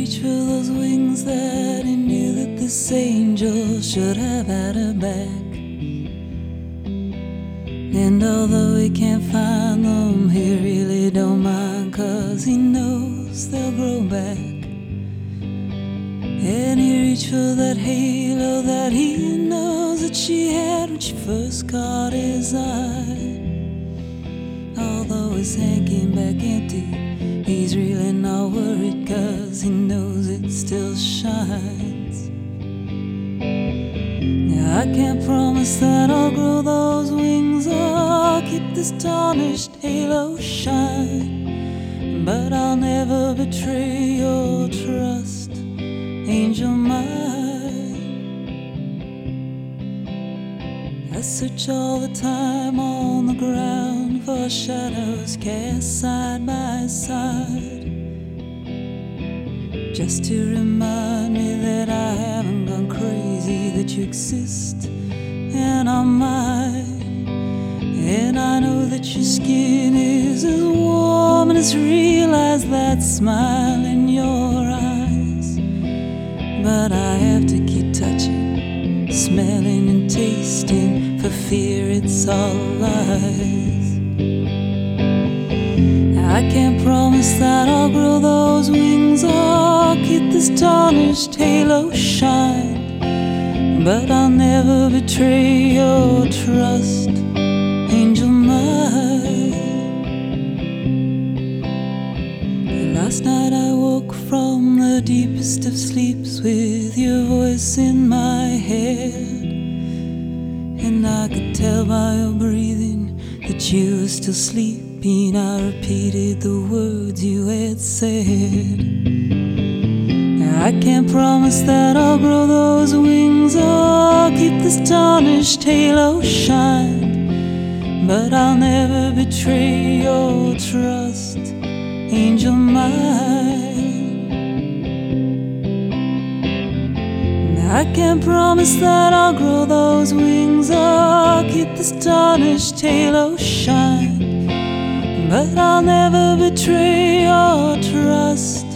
reached for those wings that he knew that this angel should have had her back. And although he can't find them, he really don't mind, 'cause he knows they'll grow back. And he reached for that halo that he knows that she had when she first caught his eye. Although his hand came back empty, he's really not worried, 'cause he knows it still shines. Now I can't promise that I'll grow those wings or keep this tarnished halo shine, but I'll never betray your trust, angel mine. I search all the time on the ground for shadows cast side by side, just to remind me that I haven't gone crazy, that you exist and I'm mine. And I know that your skin is as warm and as real as that smile in your eyes, but I have to keep touching, smelling and tasting, for fear it's all lies. I can't promise that I'll grow those wings or keep this tarnished halo shine, but I'll never betray your trust, angel mine. Last night I woke from the deepest of sleeps with your voice in my head, and I could tell by your breathing that you were still sleeping. I repeated the words you had said. Now I can't promise that I'll grow those wings or keep this tarnished halo shine, but I'll never betray your trust, angel mine. I can't promise that I'll grow those wings or keep this tarnished halo shine, but I'll never betray your trust,